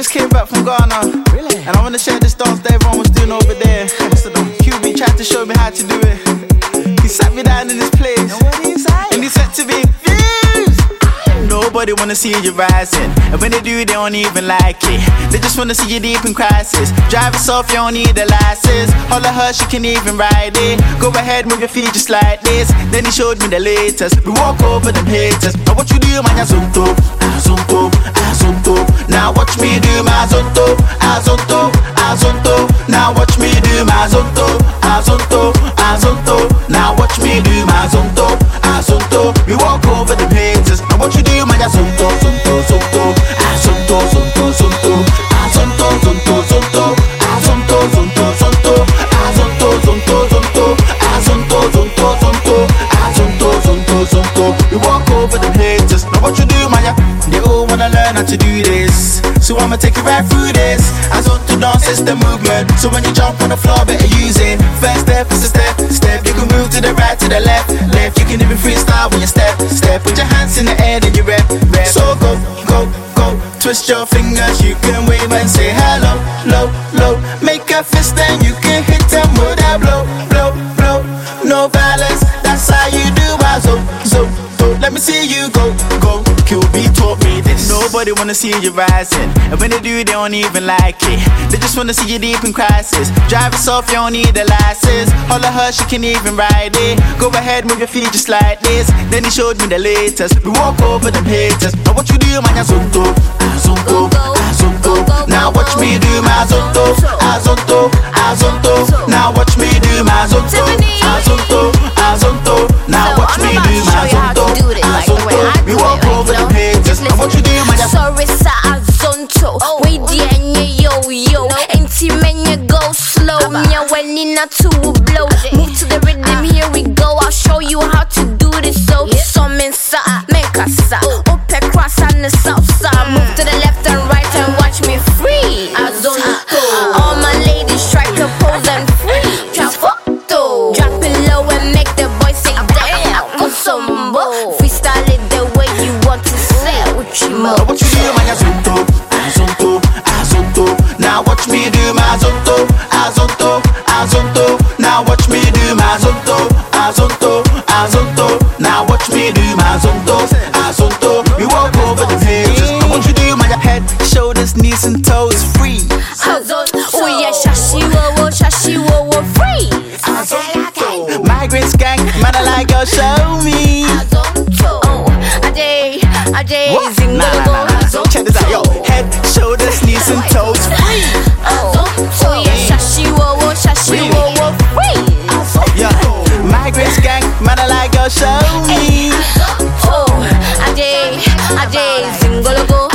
just came back from Ghana. Really? And I wanna share this dance that everyone was doing over there. What's the dance? QB tried to show me how to do it. He sat me down in this place. And what do you say? And he said to me, Views! Nobody wanna see you rising. And when they do, they don't even like it. They just wanna see you deep in crisis. Drive yourself, you don't need a license. Holler her, she can even ride it. Go ahead, move your feet just like this. Then he showed me the latest. We walk over them haters. Now what you do, man, ya zonto, zonto, zonto. Now watch me do my zonto, zonto, zonto. Now watch me do my zonto, zonto, zonto. Now watch me do my zonto, zonto. We walk over them haters. Now what you do, man, ya zonto, zonto, zonto, zonto, zonto, zonto, zonto, zonto, zonto, zonto, zonto, zonto, zonto, zonto, zonto, zonto, zonto, zonto, zonto, zonto. We walk over them haters. Now what you do, man, ya? They all wanna learn how to do this, so I'ma take you right through this. As on to dance is the movement, so when you jump on the floor, better use it. First step is a step, step. You can move to the right, to the left, left. You can even freestyle when you step, step. Put your hands in the air, then you rap, rap. So go, go, go. Twist your fingers, you can wave and say hello, low, low. Make a fist and you can hit them with that blow, blow, blow. No violence, that's how you do. So, so, so. Let me see you go, go. QB taught me this. Nobody wanna see you rising, and when they do, they don't even like it. They just wanna see you deep in crisis. Drive yourself, you don't need a license. Holler her, she can even ride it. Go ahead, move your feet just like this. Then he showed me the latest. We walk over them haters. Now what you do, man, ya zonto, zonto, zonto. Now watch me do my zonto, zonto, zonto. Now watch me do my zonto, zonto, zonto. Now watch me do my zonto, zonto. We walk over them haters. Now what you do, man, ya sorry, sa zonto. We the yo yo. Ain't men you go slow. Me when in a two blow. Move to the rhythm, here we go. I'll show you how to do this. So some sa, make a sa. Up across on the south side. Move to the left and right and watch me free. All my ladies try to pose and free. Just photo. Drop it low and make the boys say damn. Go sombo. Freestyle it the way you want to say. Now what you do, man, ya zonto, zonto, zonto. Now watch me do my zonto, zonto, zonto. Now watch me do my zonto, zonto, zonto. Now watch me do my zonto, zonto. We walk over the haters. Now what you do, man, ya head, shoulders, knees and toes free. Oh yeah, shashi wo wo free. Migrants gang, man, I like your show me. Oh, Ajay, Nah. Check this out, yo. Head, shoulders, knees and toes free. Oh yeah, shashi wo wo free. Yeah, migrants gang, man, I like your show me. Oh, Ajay, zingologo.